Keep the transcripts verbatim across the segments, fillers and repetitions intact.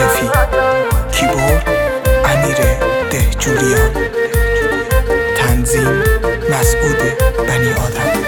عاطفی. کیبورد امیر دهجوریان. تنظیم مسعود بنی آدم.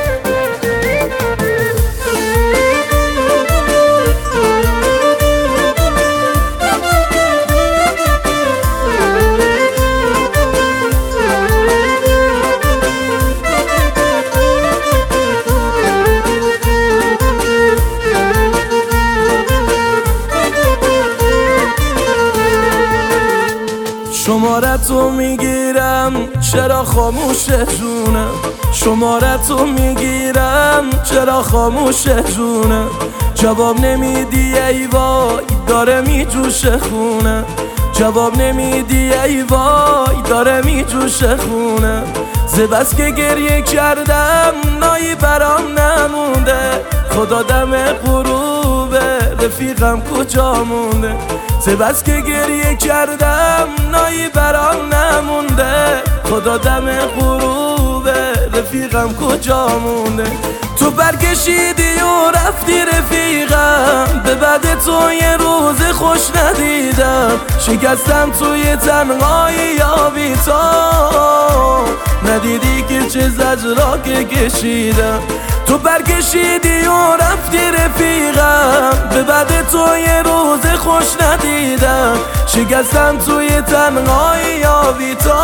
شمارتو میگیرم چرا خاموشه جونم، شمارتو میگیرم چرا خاموشه جونم. جواب نمیدی ای وای داره میجوشه خونم، جواب نمیدی ای وای داره میجوشه خونم. ز بس که گریه کردم نایی برام نمونده، خدا دم غروبه رفیقم کجا مونده. ز بس که گریه کردم نایی برام نمونده، خدا دم غروبه رفیقم کجا مونده. تو برکشیدی و رفتی رفیقم، به بعد تو یه روز خوش ندیدم. شکستم توی تنهایی یا بی تو، ندیدی که چه زجرا که کشیدم. تو برکشیدی و رفتی رفیقم، به بعد تو یه روز خوش ندیدم. شکستم توی تنهایی یا بی تو،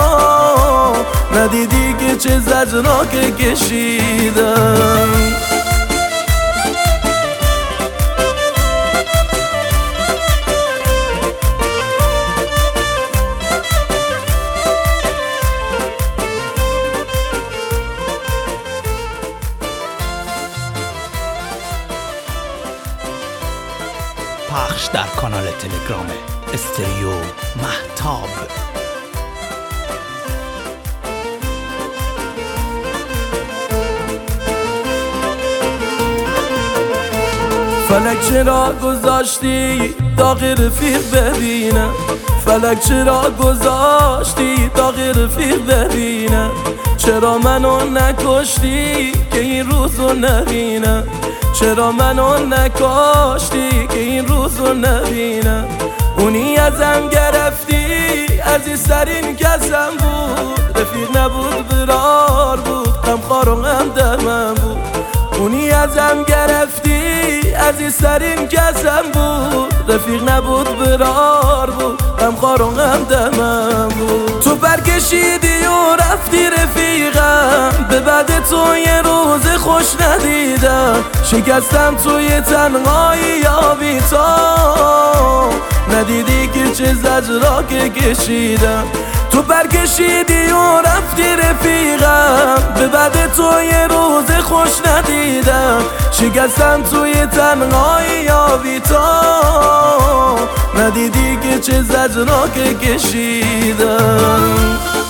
ندیدی که چه زجرا که کشیدم. پخش در کانال تلگرام استریو مهتاب. فلک چرا گذاشتی داغ رفیق ببینم، فلک چرا گذاشتی داغ رفیق ببینم. چرا منو نکشتی که این روزو نبینم، چرا منو نکشتی که این روزو نبینم. اونی ازم گرفتی عزیزترین کسم بود، رفیق نبود برار بود، غمخوار و غمدمم بود. اونی ازم گرفتی عزیزترین کسم بود، رفیق نبود برار بود، غمخوار و غمدمم بود. تو برکشیدی و رفتی رفیقم، به بعد تو یه روز خوش ندیدم. شکستم توی تنهایی یا بی تو، ندیدی که چه زجرا که کشیدم. تو برکشیدی و رفتی رفیقم، به بعد تو یه روز خوش ندیدم. شکستم توی تنهایی یا بی تو، ندیدی که چه زجرا که کشیدم.